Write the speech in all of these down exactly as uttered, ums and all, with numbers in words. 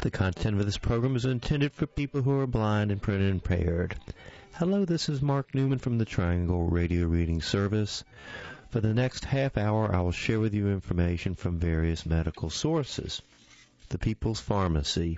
The content of this program is intended for people who are blind and print impaired. Hello, this is Mark Newman from the Triangle Radio Reading Service. For the next half hour, I will share with you information from various medical sources. The People's Pharmacy.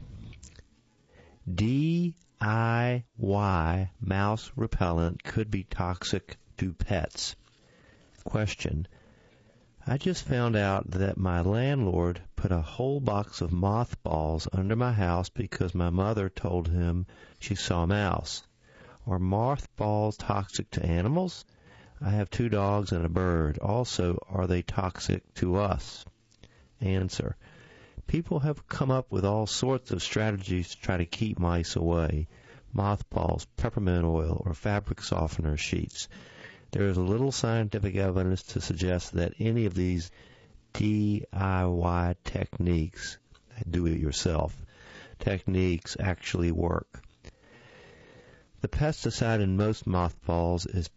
D I Y mouse repellent could be toxic to pets. Question. I just found out that my landlord put a whole box of mothballs under my house because my mother told him she saw a mouse. Are mothballs toxic to animals? I have two dogs and a bird. Also, are they toxic to us? Answer. People have come up with all sorts of strategies to try to keep mice away. Mothballs, peppermint oil, or fabric softener sheets. There is little scientific evidence to suggest that any of these D I Y techniques, do-it-yourself techniques, actually work. The pesticide in most mothballs is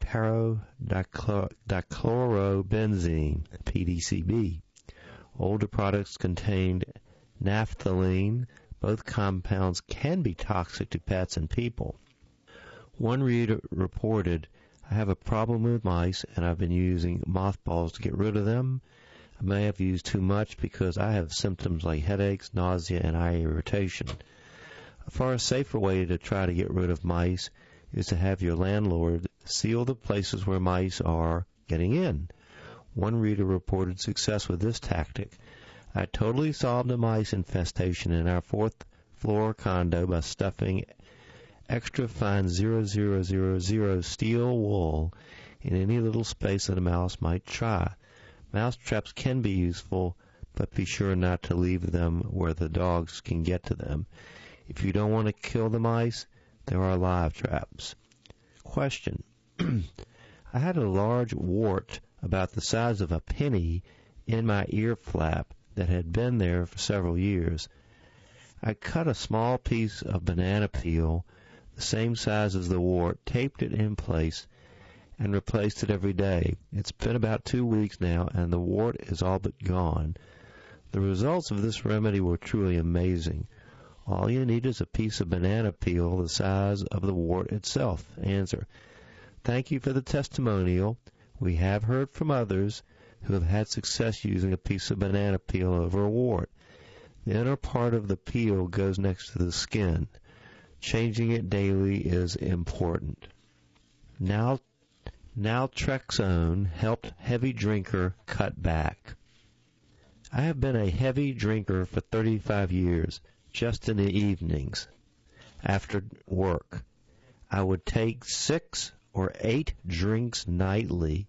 paradichlorobenzene, P D C B. Older products contained naphthalene. Both compounds can be toxic to pets and people. One reader reported, I have a problem with mice, and I've been using mothballs to get rid of them. I may have used too much because I have symptoms like headaches, nausea, and eye irritation. A far safer way to try to get rid of mice is to have your landlord seal the places where mice are getting in. One reader reported success with this tactic. I totally solved a mice infestation in our fourth floor condo by stuffing extra fine zero zero zero zero steel wool in any little space that a mouse might try. Mouse traps can be useful, but be sure not to leave them where the dogs can get to them. If you don't want to kill the mice, there are live traps. Question. I had a large wart about the size of a penny in my ear flap that had been there for several years. I cut a small piece of banana peel, the same size as the wart, taped it in place, and replaced it every day. It's been about two weeks now, and the wart is all but gone. The results of this remedy were truly amazing. All you need is a piece of banana peel the size of the wart itself. Answer. Thank you for the testimonial. We have heard from others who have had success using a piece of banana peel over a wart. The inner part of the peel goes next to the skin. Changing it daily is important. Now, naltrexone helped heavy drinker cut back. I have been a heavy drinker for thirty-five years, just in the evenings. After work, I would take six or eight drinks nightly,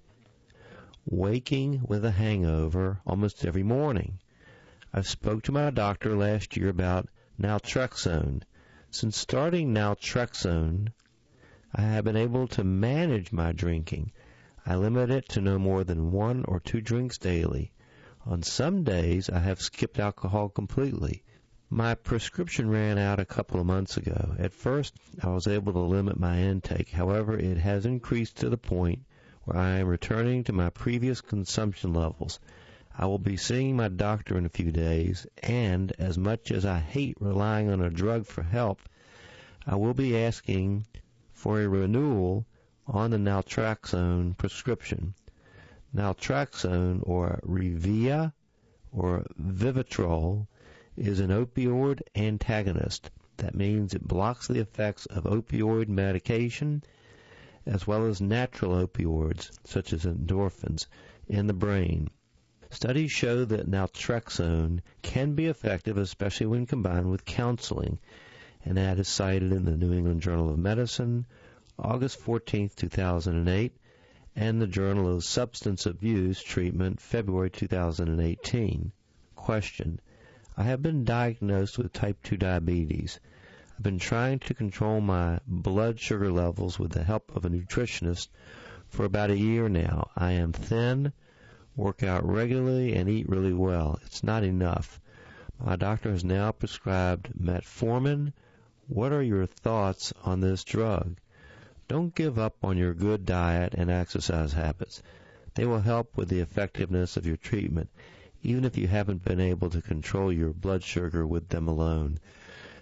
waking with a hangover almost every morning. I spoke to my doctor last year about naltrexone. Since starting naltrexone, I have been able to manage my drinking. I limit it to no more than one or two drinks daily. On some days, I have skipped alcohol completely. My prescription ran out a couple of months ago. At first, I was able to limit my intake. However, it has increased to the point where I am returning to my previous consumption levels. I will be seeing my doctor in a few days, and as much as I hate relying on a drug for help, I will be asking for a renewal on the naltrexone prescription. Naltrexone, or Revia, or Vivitrol, is an opioid antagonist. That means it blocks the effects of opioid medication as well as natural opioids, such as endorphins, in the brain. Studies show that naltrexone can be effective, especially when combined with counseling, and that is cited in the New England Journal of Medicine, August fourteenth, two thousand eight, and the Journal of Substance Abuse Treatment, February two thousand eighteen. Question. I have been diagnosed with type two diabetes. I've been trying to control my blood sugar levels with the help of a nutritionist for about a year now. I am thin, work out regularly, and eat really well. It's not enough. My doctor has now prescribed metformin. What are your thoughts on this drug? Don't give up on your good diet and exercise habits. They will help with the effectiveness of your treatment, even if you haven't been able to control your blood sugar with them alone.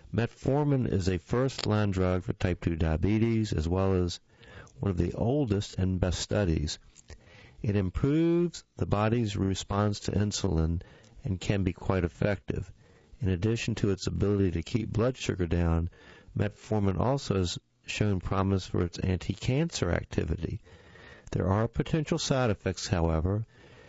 Metformin is a first-line drug for type two diabetes, as well as one of the oldest and best studies. It improves the body's response to insulin and can be quite effective. In addition to its ability to keep blood sugar down, metformin also has shown promise for its anti-cancer activity. There are potential side effects, however.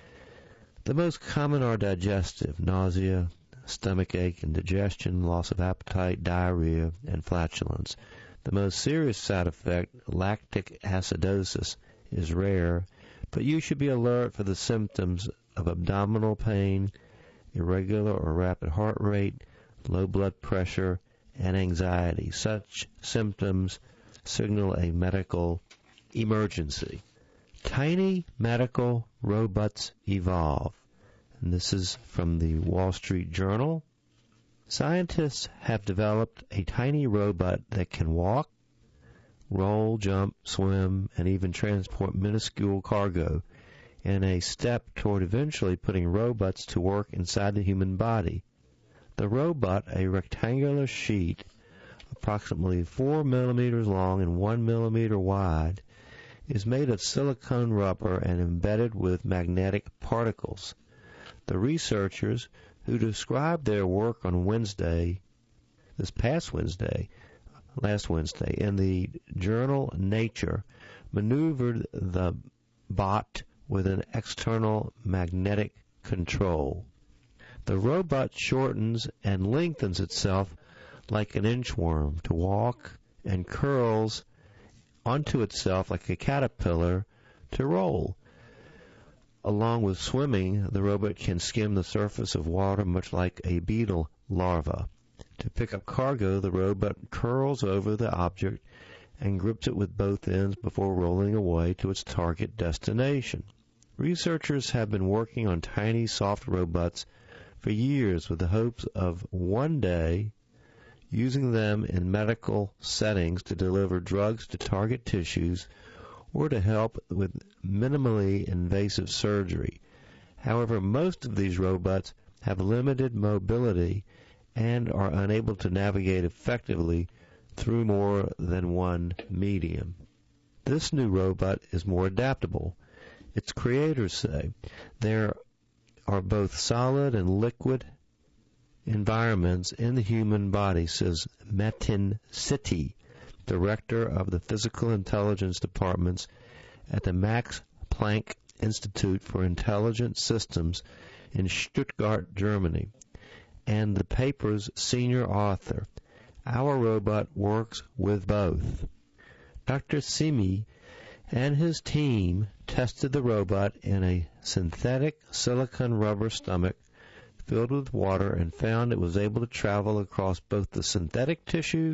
The most common are digestive, nausea, stomach ache, indigestion, loss of appetite, diarrhea, and flatulence. The most serious side effect, lactic acidosis, is rare, but you should be alert for the symptoms of abdominal pain, irregular or rapid heart rate, low blood pressure, and anxiety. Such symptoms signal a medical emergency. Tiny medical robots evolve. And this is from the Wall Street Journal. Scientists have developed a tiny robot that can walk, roll, jump, swim, and even transport minuscule cargo in a step toward eventually putting robots to work inside the human body. The robot, a rectangular sheet approximately four millimeters long and one millimeter wide, is made of silicone rubber and embedded with magnetic particles. The researchers who described their work on Wednesday, this past Wednesday, last Wednesday, in the journal Nature, maneuvered the bot with an external magnetic control. The robot shortens and lengthens itself like an inchworm to walk and curls onto itself like a caterpillar to roll. Along with swimming, the robot can skim the surface of water much like a beetle larva. To pick up cargo, the robot curls over the object and grips it with both ends before rolling away to its target destination. Researchers have been working on tiny, soft robots for years with the hopes of one day using them in medical settings to deliver drugs to target tissues or to help with minimally invasive surgery. However, most of these robots have limited mobility and are unable to navigate effectively through more than one medium. This new robot is more adaptable. Its creators say there are both solid and liquid environments in the human body, says Metin Sitti, director of the Physical Intelligence Departments at the Max Planck Institute for Intelligent Systems in Stuttgart, Germany, and the paper's senior author. Our robot works with both. Doctor Simi and his team tested the robot in a synthetic silicone rubber stomach filled with water and found it was able to travel across both the synthetic tissue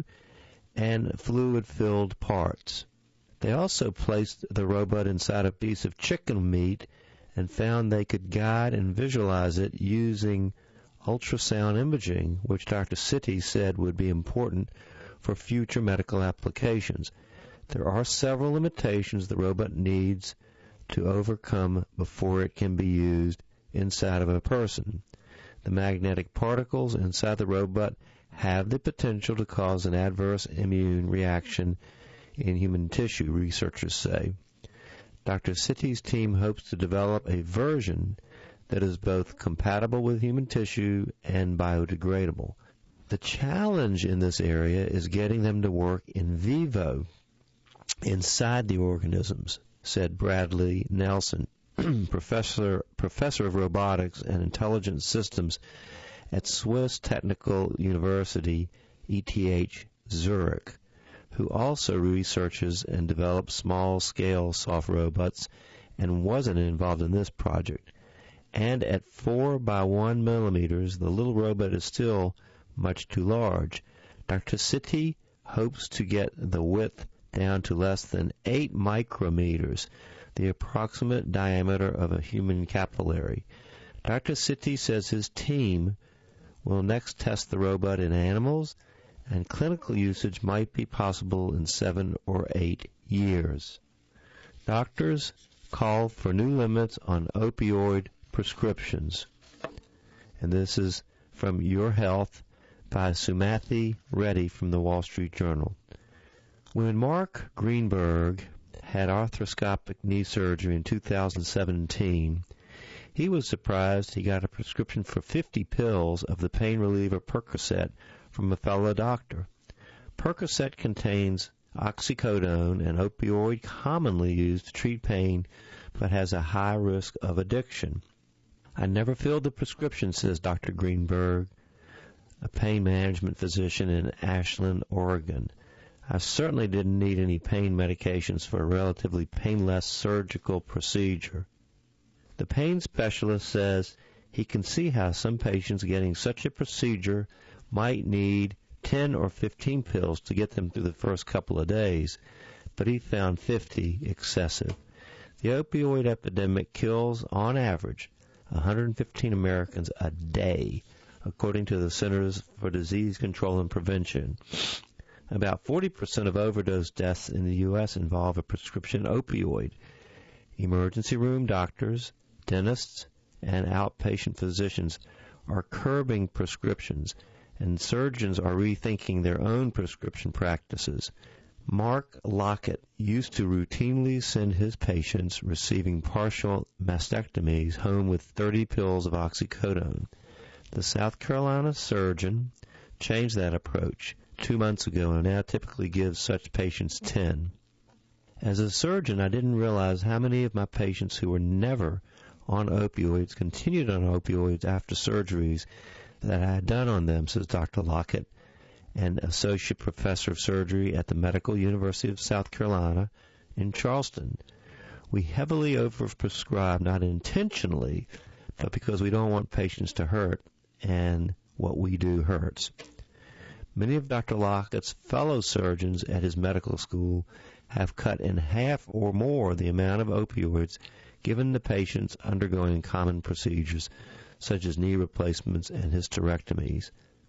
and fluid-filled parts. They also placed the robot inside a piece of chicken meat and found they could guide and visualize it using ultrasound imaging, which Doctor Sitti said would be important for future medical applications. There are several limitations the robot needs to overcome before it can be used inside of a person. The magnetic particles inside the robot have the potential to cause an adverse immune reaction in human tissue, researchers say. Doctor Sitti's team hopes to develop a version that is both compatible with human tissue and biodegradable. The challenge in this area is getting them to work in vivo, inside the organisms, said Bradley Nelson, professor professor of robotics and intelligent systems at Swiss Technical University, E T H Zurich, who also researches and develops small-scale soft robots and wasn't involved in this project. And at four by one millimeters, the little robot is still much too large. Doctor Sitti hopes to get the width down to less than eight micrometers, the approximate diameter of a human capillary. Doctor Sitti says his team will next test the robot in animals, and clinical usage might be possible in seven or eight years. Doctors call for new limits on opioid prescriptions. And this is from Your Health. by Sumathi Reddy from the Wall Street Journal. When Mark Greenberg had arthroscopic knee surgery in two thousand seventeen, he was surprised he got a prescription for fifty pills of the pain reliever Percocet from a fellow doctor. Percocet contains oxycodone, an opioid commonly used to treat pain but has a high risk of addiction. I never filled the prescription, says Doctor Greenberg, a pain management physician in Ashland, Oregon. I certainly didn't need any pain medications for a relatively painless surgical procedure. The pain specialist says he can see how some patients getting such a procedure might need ten or fifteen pills to get them through the first couple of days, but he found fifty excessive. The opioid epidemic kills, on average, one hundred fifteen Americans a day, according to the Centers for Disease Control and Prevention. About forty percent of overdose deaths in the U S involve a prescription opioid. Emergency room doctors, dentists, and outpatient physicians are curbing prescriptions, and surgeons are rethinking their own prescription practices. Mark Lockett used to routinely send his patients receiving partial mastectomies home with thirty pills of oxycodone. The South Carolina surgeon changed that approach two months ago and now typically gives such patients ten. As a surgeon, I didn't realize how many of my patients who were never on opioids continued on opioids after surgeries that I had done on them, says Doctor Lockett, an associate professor of surgery at the Medical University of South Carolina in Charleston. We heavily overprescribe, not intentionally, but because we don't want patients to hurt, and what we do hurts. Many of Doctor Lockett's fellow surgeons at his medical school have cut in half or more the amount of opioids given to patients undergoing common procedures, such as knee replacements and hysterectomies.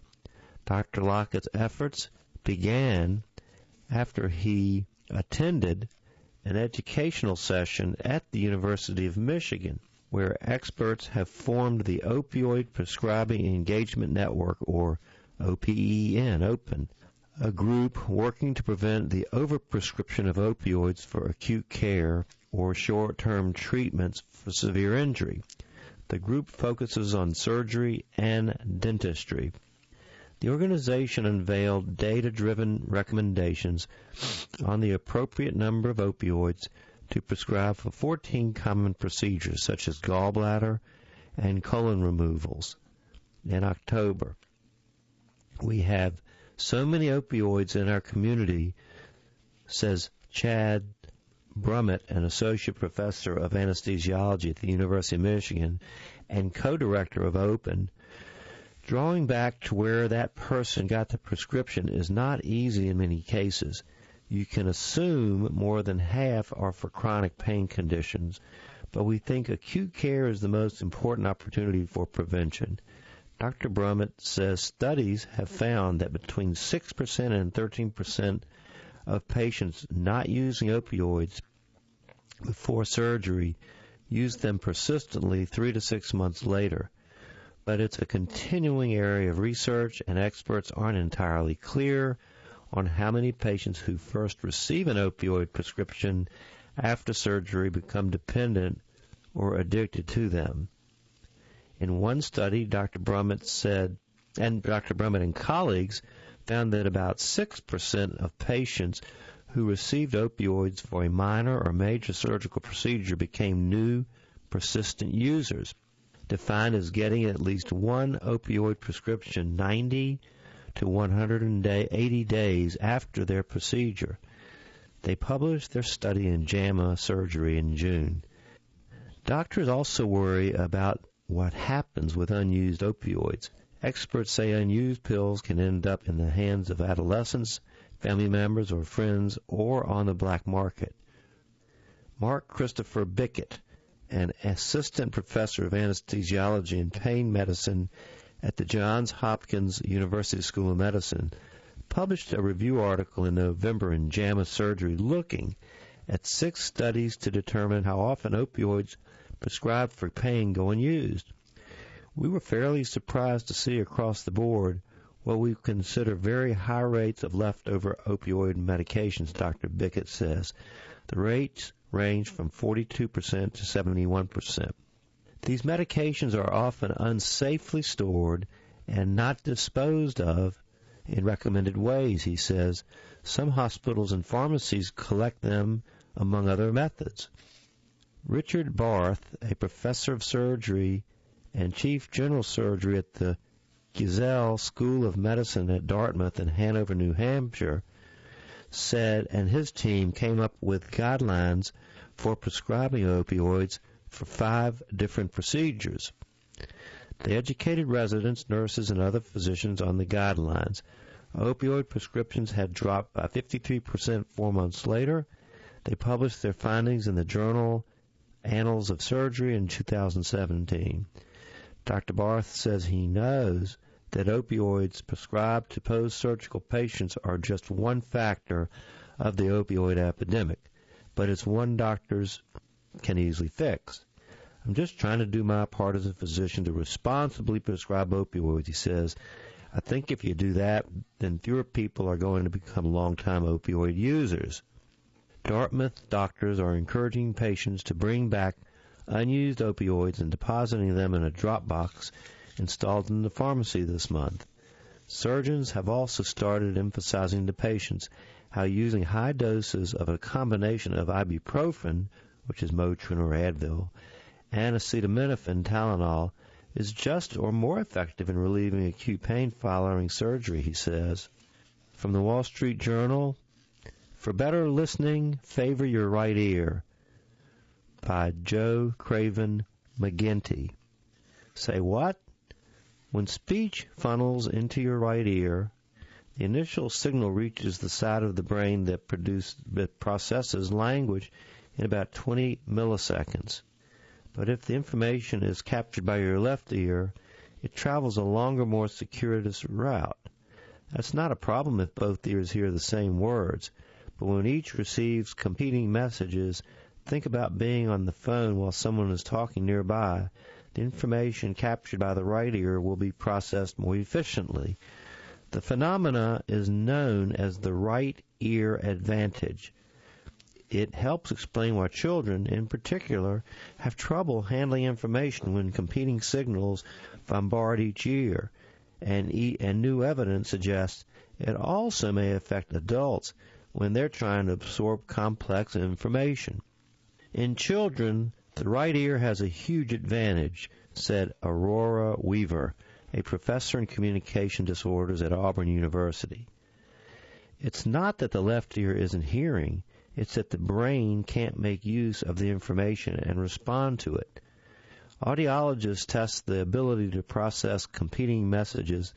Doctor Lockett's efforts began after he attended an educational session at the University of Michigan, where experts have formed the Opioid Prescribing Engagement Network, or O P E N, OPEN, a group working to prevent the overprescription of opioids for acute care or short-term treatments for severe injury. The group focuses on surgery and dentistry. The organization unveiled data-driven recommendations on the appropriate number of opioids to prescribe for fourteen common procedures, such as gallbladder and colon removals. In October, we have so many opioids in our community, says Chad Brummett, an associate professor of anesthesiology at the University of Michigan and co-director of OPEN. Drawing back to where that person got the prescription is not easy in many cases. You can assume more than half are for chronic pain conditions, but we think acute care is the most important opportunity for prevention. Doctor Brummett says studies have found that between six percent and thirteen percent of patients not using opioids before surgery use them persistently three to six months later. But it's a continuing area of research, and experts aren't entirely clear on how many patients who first receive an opioid prescription after surgery become dependent or addicted to them. In one study, Doctor Brummett said, and Doctor Brummett and colleagues found that about six percent of patients who received opioids for a minor or major surgical procedure became new, persistent users, defined as getting at least one opioid prescription ninety to one hundred eighty days after their procedure. They published their study in JAMA Surgery in June. Doctors also worry about what happens with unused opioids. Experts say unused pills can end up in the hands of adolescents, family members, or friends, or on the black market. Mark Christopher Bickett, an assistant professor of anesthesiology and pain medicine at the Johns Hopkins University School of Medicine, published a review article in November in JAMA Surgery looking at six studies to determine how often opioids prescribed for pain go unused. We were fairly surprised to see across the board Well, we consider very high rates of leftover opioid medications, Doctor Bickett says. The rates range from forty-two percent to seventy-one percent. These medications are often unsafely stored and not disposed of in recommended ways, he says. Some hospitals and pharmacies collect them among other methods. Richard Barth, a professor of surgery and chief general surgery at the Gesell School of Medicine at Dartmouth in Hanover, New Hampshire, said, and his team came up with guidelines for prescribing opioids for five different procedures. They educated residents, nurses, and other physicians on the guidelines. Opioid prescriptions had dropped by fifty-three percent four months later. They published their findings in the journal Annals of Surgery in two thousand seventeen. Doctor Barth says he knows that opioids prescribed to post-surgical patients are just one factor of the opioid epidemic, but it's one doctors can easily fix. I'm just trying to do my part as a physician to responsibly prescribe opioids, he says. I think if you do that, then fewer people are going to become long-time opioid users. Dartmouth doctors are encouraging patients to bring back unused opioids and depositing them in a drop box installed in the pharmacy this month. Surgeons have also started emphasizing to patients how using high doses of a combination of ibuprofen, which is Motrin or Advil, and acetaminophen, Tylenol, is just or more effective in relieving acute pain following surgery, he says. From the Wall Street Journal, For Better Listening, Favor Your Right Ear, by Joe Craven McGinty. Say what? When speech funnels into your right ear, the initial signal reaches the side of the brain that, produce, that processes language in about twenty milliseconds. But if the information is captured by your left ear, it travels a longer, more circuitous route. That's not a problem if both ears hear the same words, but when each receives competing messages, think about being on the phone while someone is talking nearby. The information captured by the right ear will be processed more efficiently. The phenomena is known as the right ear advantage. It helps explain why children, in particular, have trouble handling information when competing signals bombard each ear, and, e- and new evidence suggests it also may affect adults when they're trying to absorb complex information. In children, the right ear has a huge advantage, said Aurora Weaver, a professor in communication disorders at Auburn University. It's not that the left ear isn't hearing, it's that the brain can't make use of the information and respond to it. Audiologists test the ability to process competing messages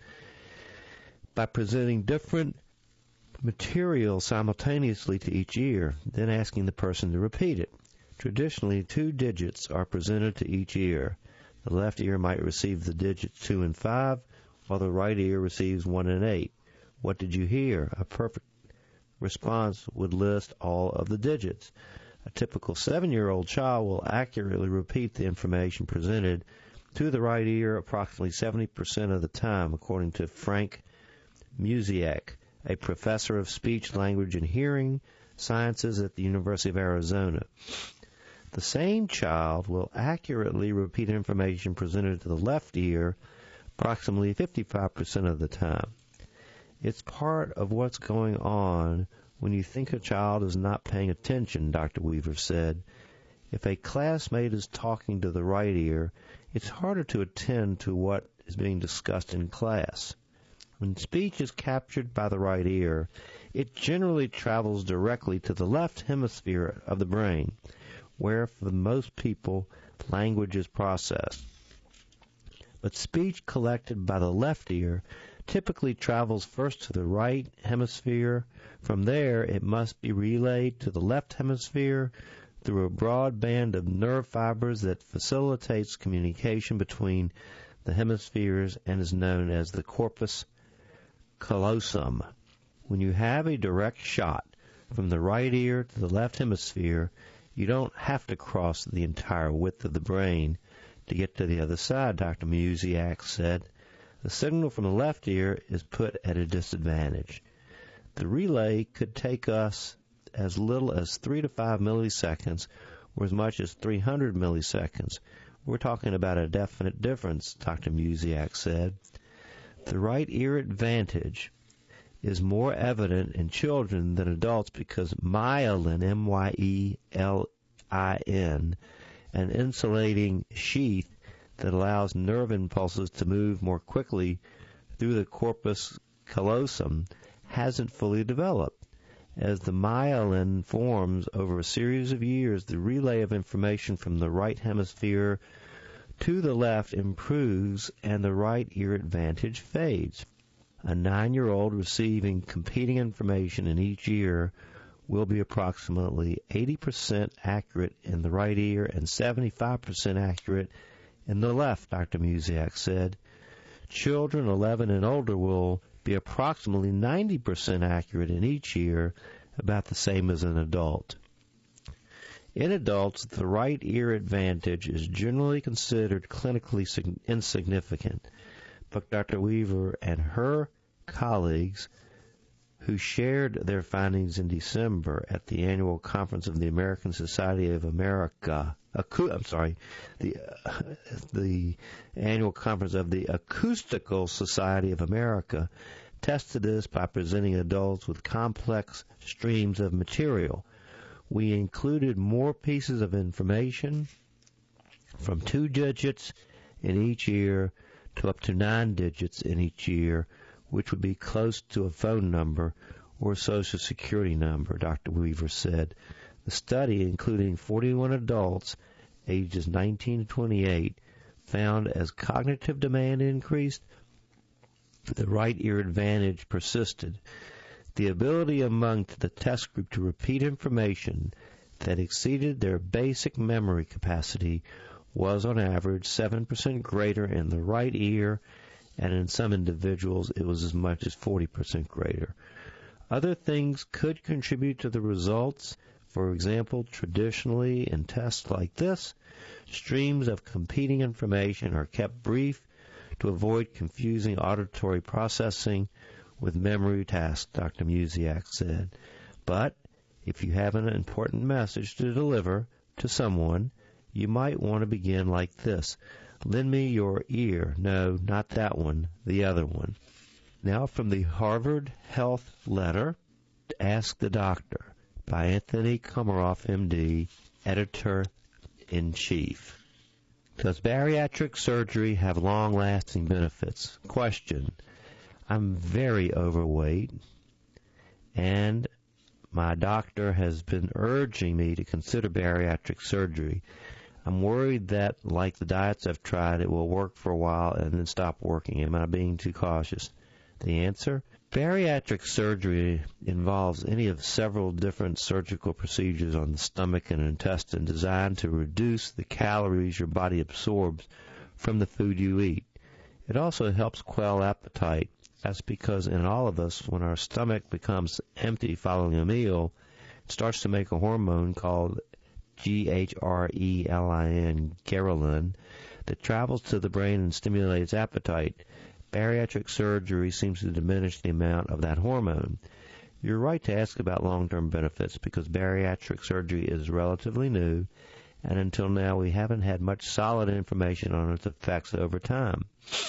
by presenting different material simultaneously to each ear, then asking the person to repeat it. Traditionally, two digits are presented to each ear. The left ear might receive the digits two and five, while the right ear receives one and eight. What did you hear? A perfect response would list all of the digits. A typical seven-year-old child will accurately repeat the information presented to the right ear approximately seventy percent of the time, according to Frank Musiak, a professor of speech, language, and hearing sciences at the University of Arizona. The same child will accurately repeat information presented to the left ear approximately fifty-five percent of the time. It's part of what's going on when you think a child is not paying attention, Doctor Weaver said. If a classmate is talking to the right ear, it's harder to attend to what is being discussed in class. When speech is captured by the right ear, it generally travels directly to the left hemisphere of the brain, where for most people language is processed. But speech collected by the left ear typically travels first to the right hemisphere. From there, it must be relayed to the left hemisphere through a broad band of nerve fibers that facilitates communication between the hemispheres and is known as the corpus callosum. When you have a direct shot from the right ear to the left hemisphere, you don't have to cross the entire width of the brain to get to the other side, Doctor Musiak said. The signal from the left ear is put at a disadvantage. The relay could take us as little as three to five milliseconds or as much as three hundred milliseconds. We're talking about a definite difference, Doctor Musiak said. The right ear advantage is more evident in children than adults because myelin, M Y E L I N, an insulating sheath that allows nerve impulses to move more quickly through the corpus callosum, hasn't fully developed. As the myelin forms over a series of years, the relay of information from the right hemisphere to the left improves and the right ear advantage fades. A nine-year-old receiving competing information in each ear will be approximately eighty percent accurate in the right ear and seventy-five percent accurate in the left, Doctor Musiak said. Children eleven and older will be approximately ninety percent accurate in each ear, about the same as an adult. In adults, the right ear advantage is generally considered clinically insignificant, but Doctor Weaver and her colleagues, who shared their findings in December at the annual conference of the American Society of America, Acu- I'm sorry, the uh, the annual conference of the Acoustical Society of America, tested this by presenting adults with complex streams of material. We included more pieces of information from two digits in each ear to up to nine digits in each ear, which would be close to a phone number or social security number, Doctor Weaver said. The study, including forty-one adults ages nineteen to twenty-eight, found as cognitive demand increased, the right ear advantage persisted. The ability among the test group to repeat information that exceeded their basic memory capacity was on average seven percent greater in the right ear, and in some individuals it was as much as forty percent greater. Other things could contribute to the results. For example, traditionally in tests like this, streams of competing information are kept brief to avoid confusing auditory processing with memory tasks, Doctor Musiak said. But if you have an important message to deliver to someone, you might want to begin like this. Lend me your ear. No, not that one, the other one. Now from the Harvard Health Letter, Ask the Doctor, by Anthony Komaroff, M D, Editor-in-Chief. Does bariatric surgery have long-lasting benefits? Question. I'm very overweight, and my doctor has been urging me to consider bariatric surgery. I'm worried that, like the diets I've tried, it will work for a while and then stop working. Am I being too cautious? The answer? Bariatric surgery involves any of several different surgical procedures on the stomach and intestine designed to reduce the calories your body absorbs from the food you eat. It also helps quell appetite. That's because in all of us, when our stomach becomes empty following a meal, it starts to make a hormone called G H R E L I N, ghrelin, that travels to the brain and stimulates appetite. Bariatric surgery seems to diminish the amount of that hormone. You're right to ask about long-term benefits because bariatric surgery is relatively new, and until now we haven't had much solid information on its effects over time.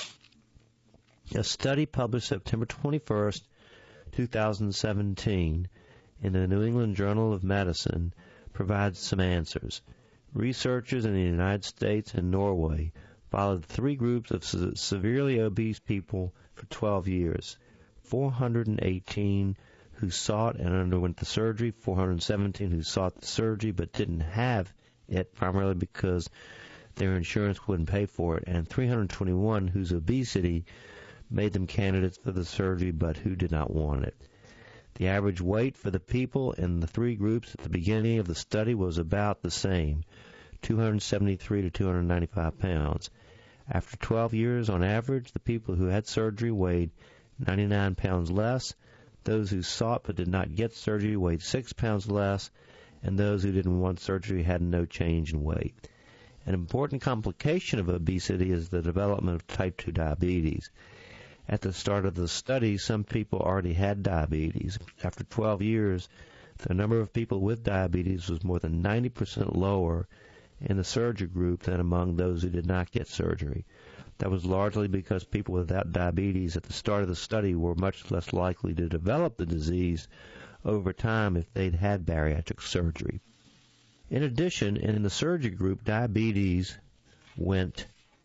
A study published September twenty-first, two thousand seventeen, in the New England Journal of Medicine provides some answers. Researchers in the United States and Norway followed three groups of se- severely obese people for twelve years. four hundred eighteen who sought and underwent the surgery, four hundred seventeen who sought the surgery but didn't have it, primarily because their insurance wouldn't pay for it, and three hundred twenty-one whose obesity made them candidates for the surgery but who did not want it. The average weight for the people in the three groups at the beginning of the study was about the same, two hundred seventy-three to two hundred ninety-five pounds. After twelve years, on average, the people who had surgery weighed ninety-nine pounds less, those who sought but did not get surgery weighed six pounds less, and those who didn't want surgery had no change in weight. An important complication of obesity is the development of type two diabetes. At the start of the study, some people already had diabetes. After twelve years, the number of people with diabetes was more than ninety percent lower in the surgery group than among those who did not get surgery. That was largely because people without diabetes at the start of the study were much less likely to develop the disease over time if they'd had bariatric surgery. In addition, in the surgery group, diabetes went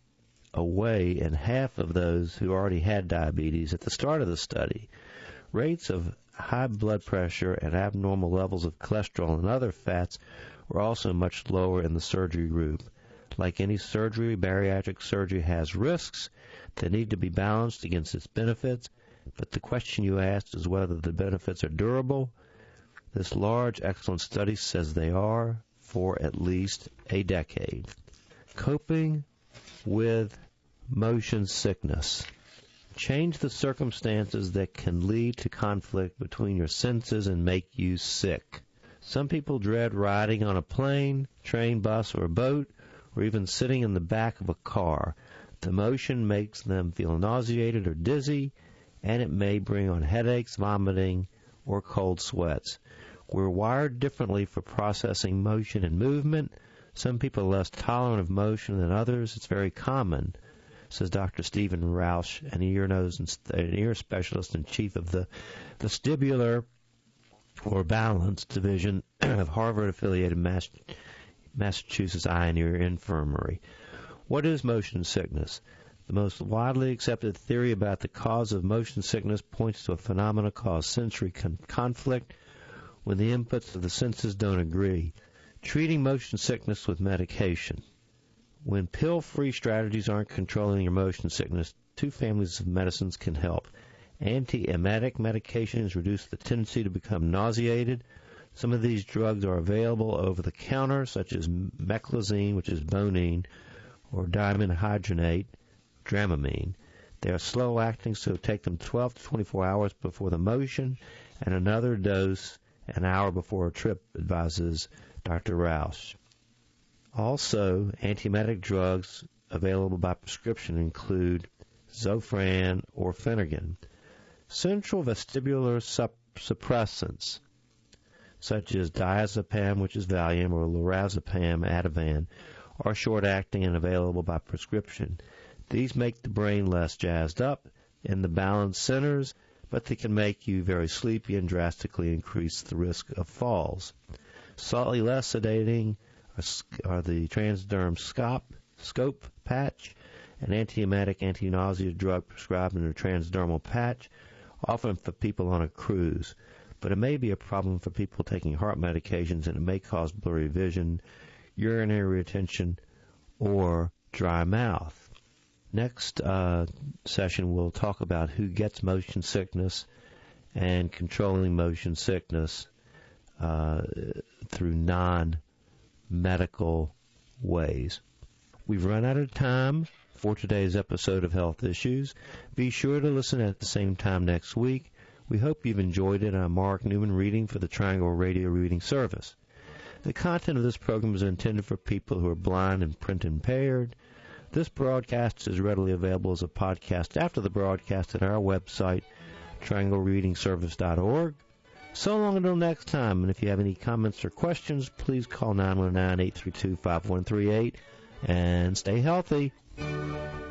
away in half of those who already had diabetes at the start of the study. Rates of high blood pressure and abnormal levels of cholesterol and other fats were also much lower in the surgery group. Like any surgery, bariatric surgery has risks that need to be balanced against its benefits, but the question you asked is whether the benefits are durable. This large, excellent study says they are for at least a decade. Coping with motion sickness. Change the circumstances that can lead to conflict between your senses and make you sick. Some people dread riding on a plane, train, bus, or boat, or even sitting in the back of a car. The motion makes them feel nauseated or dizzy, and it may bring on headaches, vomiting, or cold sweats. We're wired differently for processing motion and movement. Some people are less tolerant of motion than others. It's very common, says Doctor Stephen Roush, an ear, nose, and an ear specialist and chief of the vestibular or balance division of Harvard-affiliated Mass- Massachusetts Eye and Ear Infirmary. What is motion sickness? The most widely accepted theory about the cause of motion sickness points to a phenomenon called sensory con- conflict when the inputs of the senses don't agree. Treating motion sickness with medication. When pill-free strategies aren't controlling your motion sickness, two families of medicines can help. Antiemetic medications reduce the tendency to become nauseated. Some of these drugs are available over the counter, such as meclizine, which is Bonine, or dimenhydrinate, Dramamine. They are slow-acting, so take them twelve to twenty-four hours before the motion and another dose an hour before a trip, advises Doctor Roush. Also, antiemetic drugs available by prescription include Zofran or Phenergan. Central vestibular sup- suppressants, such as diazepam, which is Valium, or lorazepam, Ativan, are short-acting and available by prescription. These make the brain less jazzed up in the balance centers, but they can make you very sleepy and drastically increase the risk of falls. Slightly less sedating are the transderm scope, scope patch, an antiemetic anti-nausea drug prescribed in a transdermal patch, often for people on a cruise. But it may be a problem for people taking heart medications, and it may cause blurry vision, urinary retention, or dry mouth. Next uh, session, we'll talk about who gets motion sickness and controlling motion sickness uh, through non-medical ways. We've run out of time for today's episode of Health Issues. Be sure to listen at the same time next week. We hope you've enjoyed it. I'm Mark Newman, reading for the Triangle Radio Reading Service. The content of this program is intended for people who are blind and print impaired. This broadcast is readily available as a podcast after the broadcast at our website, triangle reading service dot org. So long until next time, and if you have any comments or questions, please call nine one nine, eight three two, five one three eight and stay healthy.